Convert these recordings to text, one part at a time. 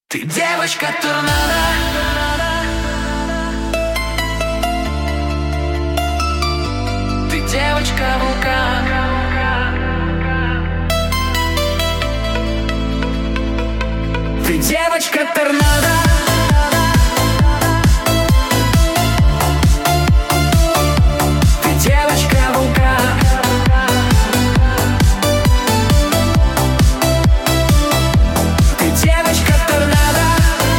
Ты девочка торнадо. Ты девочка вулкан. Ты девочка торнадо. Ты девочка вулкан. Ты девочка торнадо.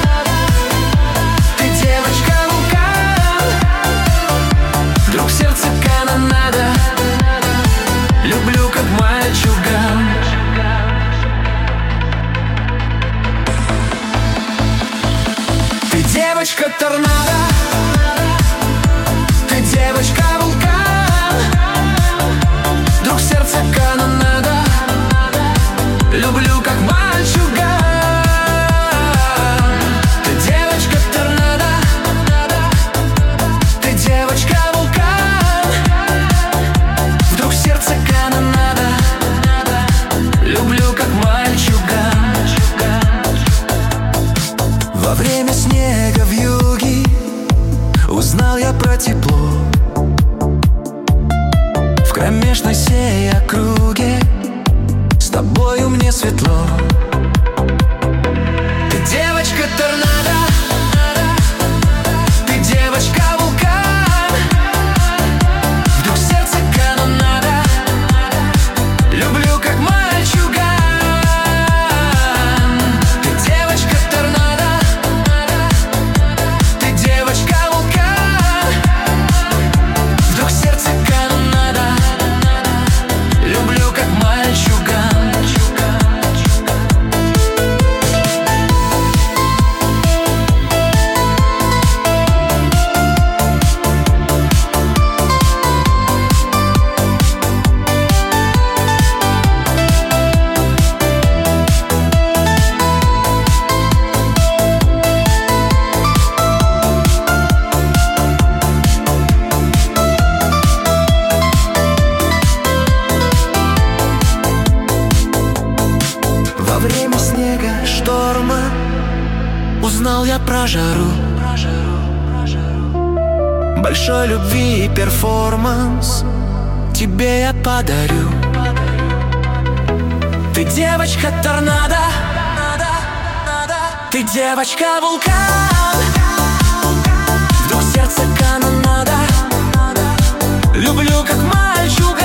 Ты девочка вулкан. Вдруг сердце канонада. Люблю как мальчуган. Ты девочка торнадо. Ты девочка вулкан. Вдруг сердце канонада. Люблю как мальчуган. Ты девочка торнадо. Ты девочка вулкан. Вдруг сердце канонада. Люблю как мальчуган. Во время снега вьюги узнал я про тепло. В кромешной сей округе с тобою мне светло. Ты девочка торнадо. Ты девочка вулкан. Вдруг сердце канонада. Люблю как мальчуган. Ты девочка торнадо. Ты девочка вулкан. Вдруг сердце канонада. Люблю как мальчуган. Во время снега, шторма узнал я про жару. Большой любви и перформанс тебе я подарю. Ты девочка торнадо. Ты девочка вулкан. Вдруг сердце канонада. Люблю как мальчуган.